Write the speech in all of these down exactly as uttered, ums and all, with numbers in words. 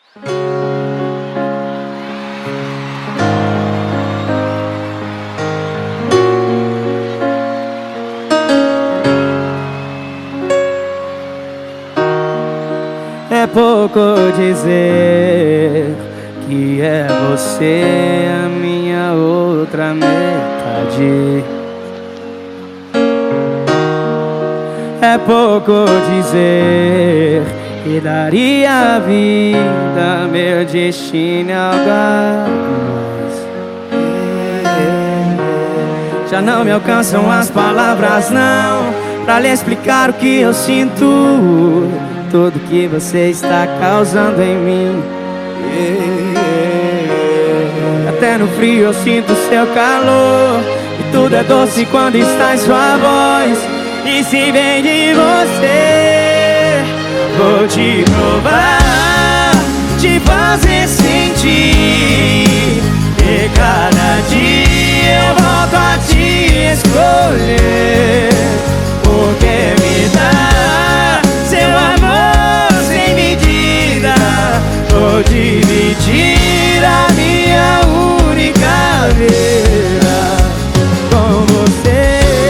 É pouco dizer que é você a minha outra metade. É pouco dizer que daria a vida, meu destino a alguém mais. Já não me alcançam as palavras não pra lhe explicar o que eu sinto, tudo que você está causando em mim. Até no frio eu sinto seu calor, e tudo é doce quando está em sua voz. E se vem de você, vou te provar, te fazer sentir que cada dia eu volto a te escolher, porque me dá seu amor sem medida. Vou dividir a minha única vida com você.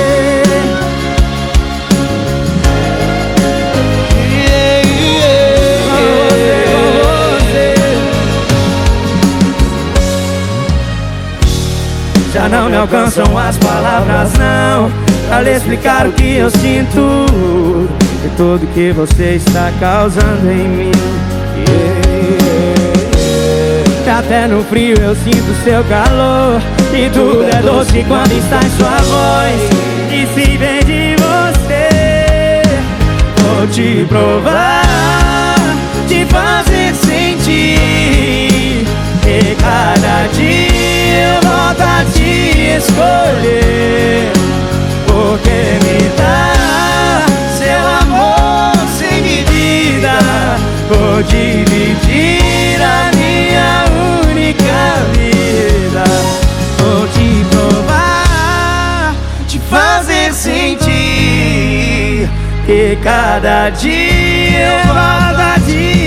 Já não me alcançam as palavras não pra lhe explicar o que eu sinto, e tudo que você está causando em mim. Até no frio eu sinto seu calor, e tudo é doce quando está em sua voz. E se vem de você, vou te provar, te fazer sentir que cada dia eu volto a te escolher, porque me dá seu amor sem medida. Vou dividir a minha única vida. Vou te provar, te fazer sentir que cada dia eu volto a te